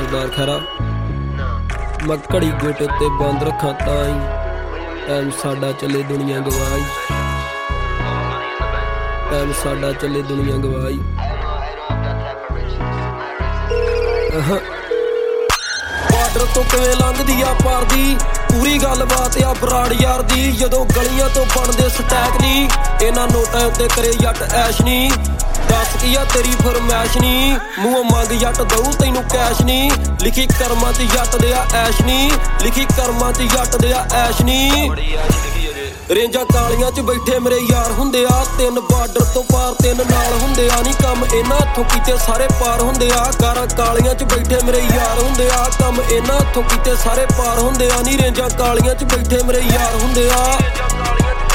सरदार खरा मैं घड़ी गोटे ते बंद रखा ताई टाइम साडा चले दुनिया गवाई टाइम साडा चले दुनिया गवाई बार्डर तो किवें लंघदी आ पार दी पूरी गलबात आ बराड़ यार दी जदों गलियां तो बनदे स्टैक नी इन्हां नोटां उत्ते करे जट ऐश नी दस की आ तेरी फरमैश नी मूंह मंग जट दऊ तैनू कैश नी लिखी कर्मां च जट दे आ ऐश नी लिखी कर्मां च जट दे आ ऐश नी रेंजा कालियां च बैठे मेरे यार हुंदे आ तीन बार्डर तो पार तीन नाल हुंदे आ नी कम इन्हां हत्थों कीते सारे पार हुंदे आ कारां कालियां च बैठे मेरे यार हुंदे आ कम इन्हां हत्थों कीते सारे पार हुंदे आ नी रेंजा कालियां च बैठे मेरे यार हुंदे आ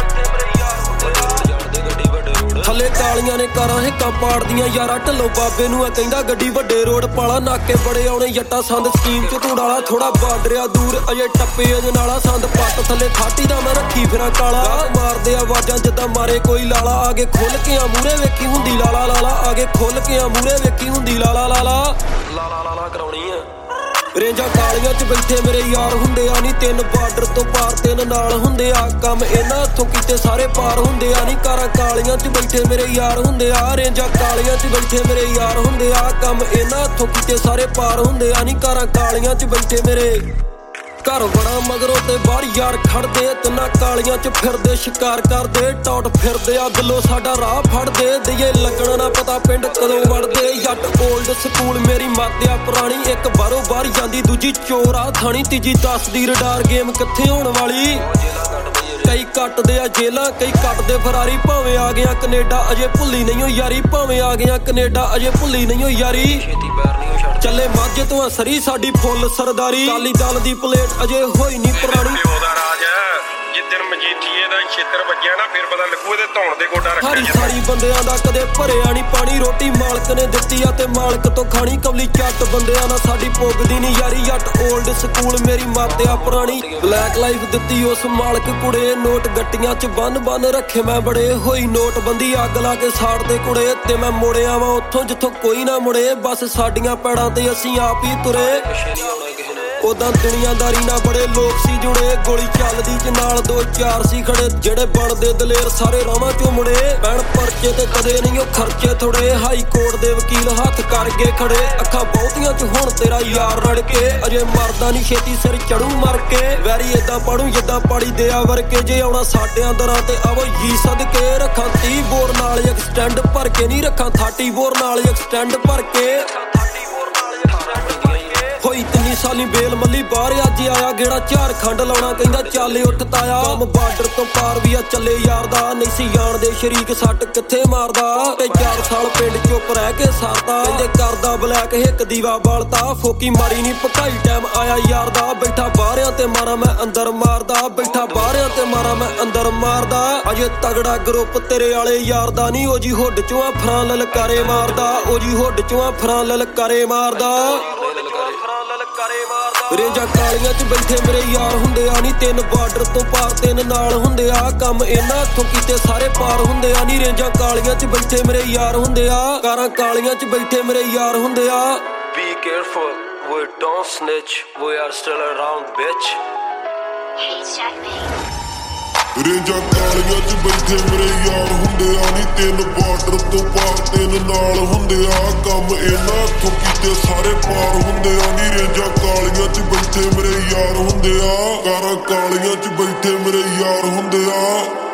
थले कालियां ने कारां हिक्कां पाड़दियां यारा ढिल्लों बाबे नूं कहंदा गड्डी वड्डे रोड पाला नाके बड़े आउणे जट्टा संद स्कीम च धूड़ाला थोड़ा बार्डरिया दूर अजे टप्पे अजनाला संद पट्ट थले खाटी दा मैं रखी फिरां काला मारदे आवाजां जिद्दां मारे कोई लाला आगे खुल के आ मूरे वेखी हुंदी लाला लाला आगे खुल के आ मूरे वेखी हुंदी लाला लाला लाला लाला कराउणी आ रेंजा कालियां च बैठे मेरे यार हुंदे आ नी तीन बार्डर तो पार तीन नाल हुंदे आ कम इन्हां हत्थों कीते सारे पार हुंदे आ नी कारां कालियां च बैठे मेरे यार हुंदे आ रेंजा कालियां च बैठे मेरे यार हुंदे आ कम इन्हां हत्थों कीते सारे पार हुंदे आ नी कारां कालियां च बैठे मेरे घर बड़ा मगरों ते बाहर यार खड़दे तिन्ना कालियां च फिरदे शिकार करदे टौट फिरदे आ दिलों साडा राह फड़दे दईए लगण ना पता पिंड कदों वड़दे जट ओल्ड स्कूल मेरी मात्या पुरानी एक बारों बाहर जांदी दूजी चोर आ थानी तीजी 10 दी रडार गेम कित्थे होण वाली कई कटदे आ जेलां कई कटदे फरारी भावें आ गया कनेडा अजे भुल्ली नहीं हो यारी भावें आ गया कनेडा अजे भुल्ली नहीं हो यारी चले माझे तो सरी साडी फुल सरदारी काली दल दी प्लेट अजे होई नहीं पुरानी हरी सारी बंदियां दा कदे भरिया नहीं पानी रोटी मालक ने दित्ती आ ते मालक तो खानी कवली चट बंदियां ना साडी पुगदी नहीं यारी जट ओल्ड स्कूल मेरी मात्या पुरानी ब्लैक लाइफ दित्ती उस मालक कुड़े नोट गट्टियां च बन बन रखे मैं बड़े होई नोटबंदी अग ला के साड़दे कुड़े ते मैं मुड़िया वां उत्थों जिथों कोई ना मुड़े बस साडियां पैड़ां ते असीं आप ही तुरे उदां दुनियादारी ना बड़े लोग सी जुड़े गोली चलदी च नाल दो चार सी खड़े जेड़े बनदे दलेर सारे रावां चों मुड़े पैण परचे ते कदे नहीं ओ खर्चे थोड़े हाई कोर्ट दे वकील हत्थ करके खड़े अखां बहुतियां च हुण तेरा यार रड़ के अजे मरदा नहीं छेती सिर चढ़ू मर के वैरी इदां पढ़ू जिद्दां पाड़ी दिया वरके जे आउणा साडियां दरां ते आवो जी सदके रखां 30 बोर नाल एक्सटेंड भर के नहीं रखां 30 बोर नाल एक्सटेंड भर के होई 3 साली बेल मल्ली बाहर अज आया गेड़ा झारखंड लाउणा कहंदा चल उठ ताया कम बार्डर तो पार भी आ चले यार दा नहीं सी जाणदे शरीक सट कित्थे मारदा ते 4 साल पिंड चुप रह के सरदा कहंदे करदा ब्लैक हिक दीवा बालता फोकी मारी नहीं भकाई टाइम आया यार दा बैठा बाहरियां ते मारा मैं अंदर मारदा बैठा बाहरियां ते मारा मैं अंदर मारदा अजे तगड़ा ग्रुप तेरे आले यार दा नहीं ओ जी हुड चों फरां ललकारे मारदा ओ जी हुड चों फरां ललकारे मारदा रेंजा कालियां च बैठे मेरे यार हुंदे आ नी तीन बार्डर तो पार तीन नाल हुंदे आ कम इन्हां हत्थों कीते सारे पार हुंदे आ नी रेंजा कालियां च बैठे मेरे यार हुंदे आ कारां कालियां च बैठे मेरे यार हुंदे आ Be careful, we don't snitch, we are still around bitch Hey checkmate रेंजा कालियां च बैठे मेरे यार हुंदे आ नी तीन बार्डर तो पार तीन नाल हुंदे आ कम इन्हां हत्थों कीते सारे पार हुंदे आ नी रेंजा कालियां च बैठे मेरे यार हुंदे आ कारां कालियां च बैठे मेरे यार हुंदे आ